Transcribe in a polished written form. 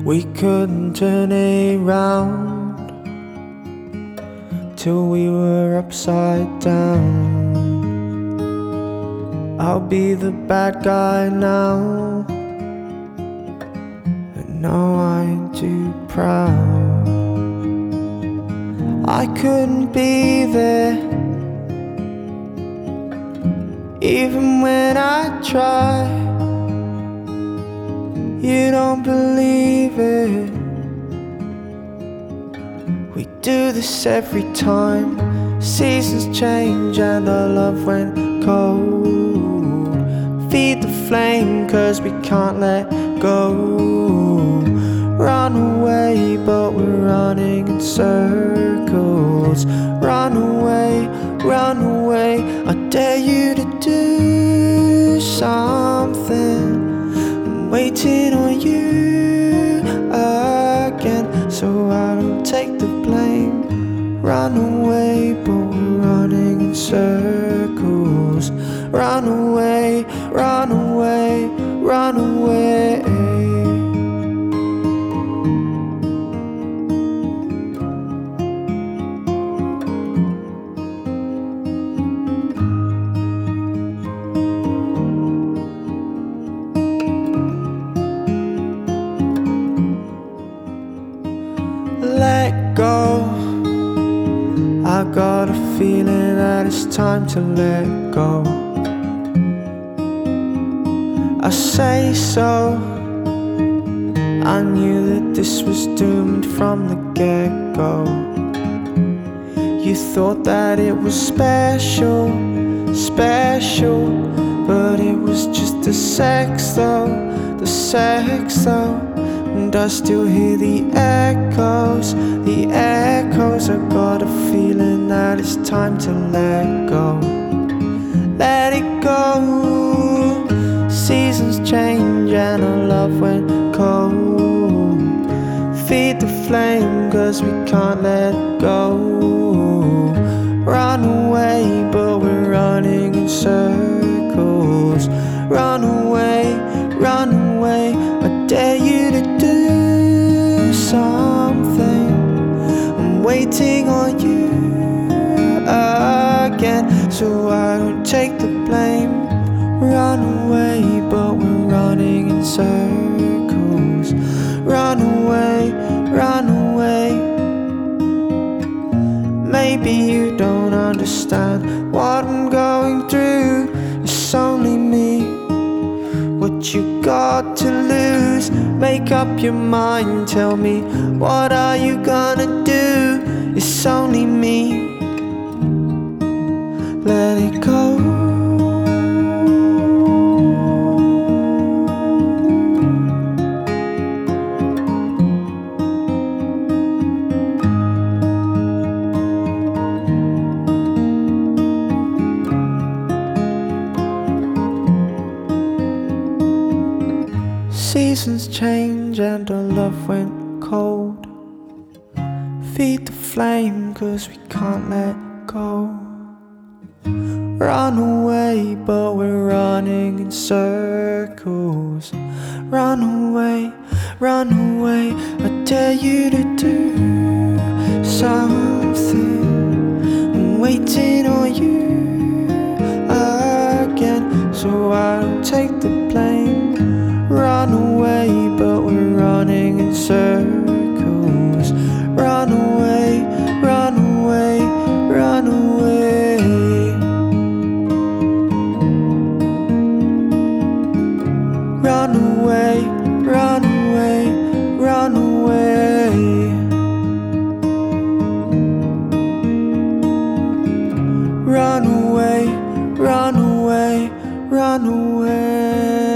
We couldn't turn it round till we were upside down. I'll be the bad guy now, and no, I ain't too proud. I couldn't be there, even when I try. You don't believe it. We do this every time. Seasons change and our love went cold. Feed the flame, 'cause we can't let go. Run away, but we're running in circles. Run away, run away. I dare you to do something. I'm waiting on you again, so I don't take the blame. Run away, but we're running in circles. Run away, run away, run away. Let go. I got a feeling that it's time to let go. I say so. I knew that this was doomed from the get-go. You thought that it was special, special, but it was just the sex though, the sex though. And I still hear the echoes, the echoes. I got a feeling that it's time to let go. Let it go. Seasons change and our love went cold. Feed the flame, 'cause we can't let go. Run away, but we're running in circles. Run away, run away. I dare you to do something. I'm waiting on you again, so I don't take the blame. Run away, but we're running in circles. Run away, run away. Maybe you don't understand what I'm going through. It's only me. What you got to lose? Make up your mind, tell me, what are you gonna do? It's only me. Let it go. Seasons change and our love went cold. Feed the flame, 'cause we can't let go. Run away, but we're running in circles. Run away, run away. I dare you to do something. I'm waiting on you again, so I don't take the blame. Run away, but we're running in circles. Run away, run away, run away. Run away, run away, run away. Run away, run away, run away.